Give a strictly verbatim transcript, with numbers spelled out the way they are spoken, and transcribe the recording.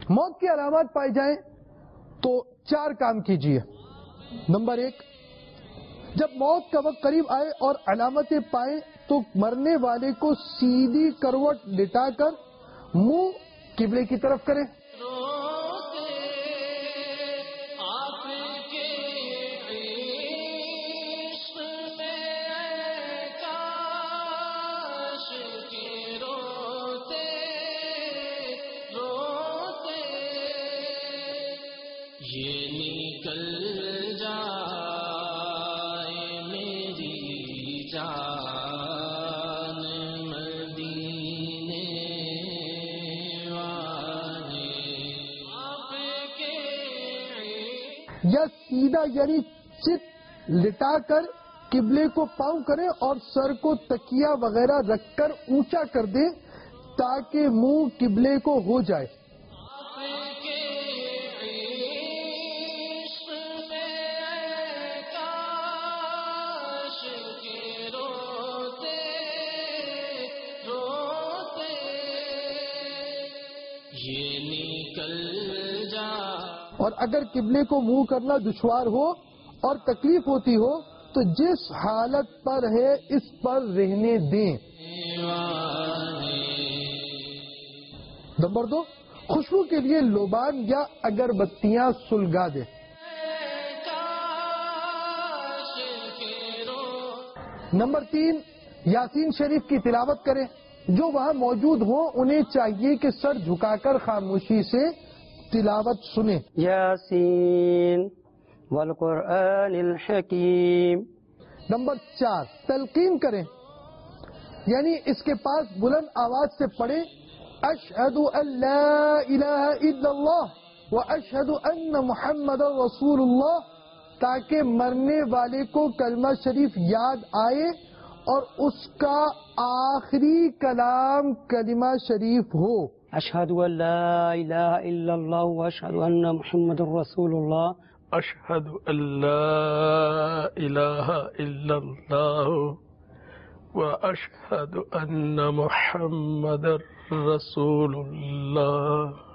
موت کی علامات پائی جائیں تو چار کام کیجیے. نمبر ایک، جب موت کا وقت قریب آئے اور علامتیں پائیں تو مرنے والے کو سیدھی کروٹ لٹا کر منہ قبلے کی طرف کریں. یا سیدھا یعنی چت لٹا کر قبلے کو پاؤں کریں اور سر کو تکیہ وغیرہ رکھ کر اونچا کر دیں تاکہ منہ قبلے کو ہو جائے. اور اگر قبلے کو منہ کرنا دشوار ہو اور تکلیف ہوتی ہو تو جس حالت پر ہے اس پر رہنے دیں. نمبر دو، خوشبو کے لیے لوبان یا اگربتیاں سلگا دیں. نمبر تین، یاسین شریف کی تلاوت کریں. جو وہاں موجود ہوں انہیں چاہیے کہ سر جھکا کر خاموشی سے تلاوت سنیں. یاسین والقرآن الحکیم. نمبر چار، تلقین کریں، یعنی اس کے پاس بلند آواز سے پڑھیں اشہد ان لا الہ الا اللہ و اشہد ان محمد رسول اللہ، تاکہ مرنے والے کو کلمہ شریف یاد آئے اور اس کا آخری کلام کلمہ شریف ہو. اشہد ان لا الہ الا اللہ و اشہد ان محمد رسول اللہ. اشہد ان لا الہ الا اللہ و اشہد ان محمد رسول اللہ.